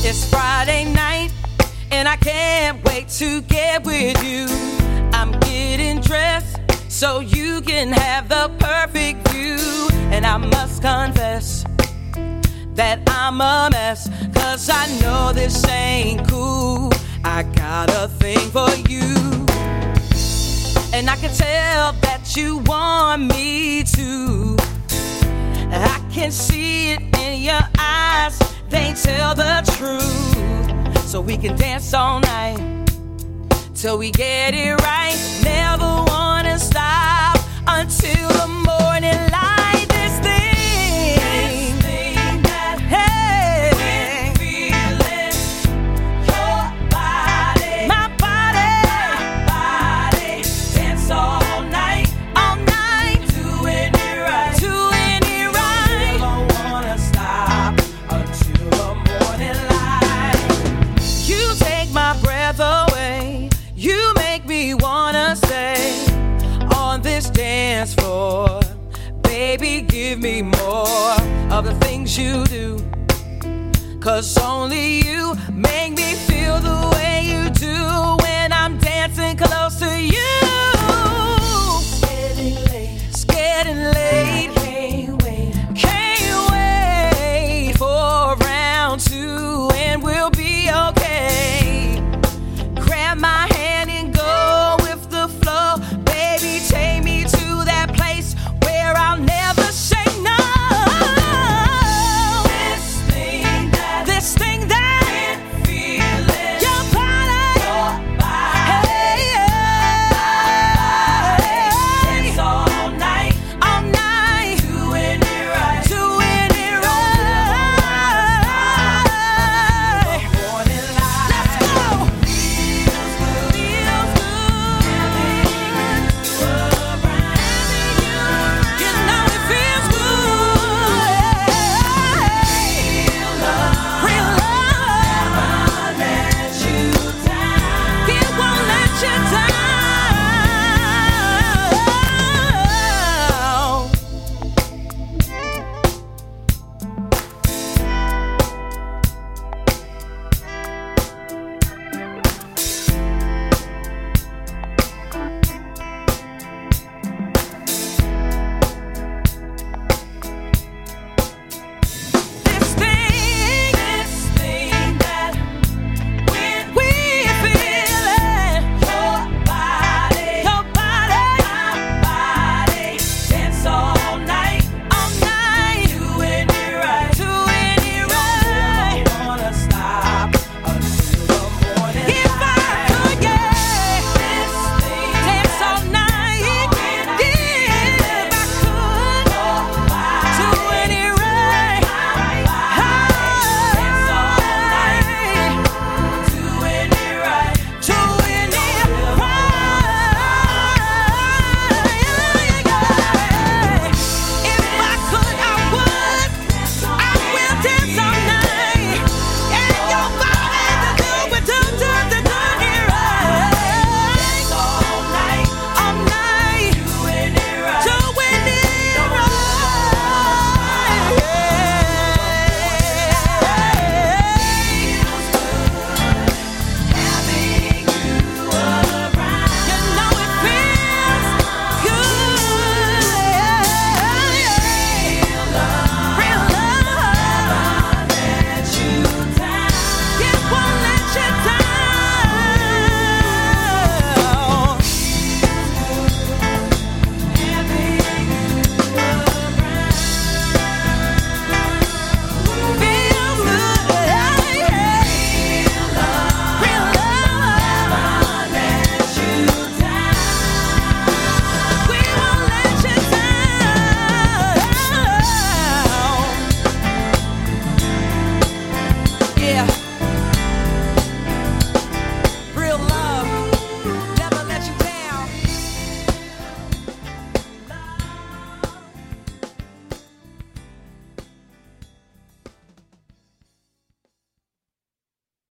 It's Friday night, and I can't wait to get with you. I'm getting dressed so you can have the perfect view. And I must confess that I'm a mess, 'cause I know this ain't cool. I got a thing for you, and I can tell that you want me to. I can see it in your eyes, they tell the truth. So we can dance all night till we get it right. Never wanna stop until the morning light. This thing that we're feeling, your body, my body, dance all night, doing it right, Never wanna stop until the morning light. You take my breath away, you make me wanna stay on this dance floor. Baby, give me more of the things you do, 'cause only you make me feel the way you do when I'm dancing close to you. It's getting late,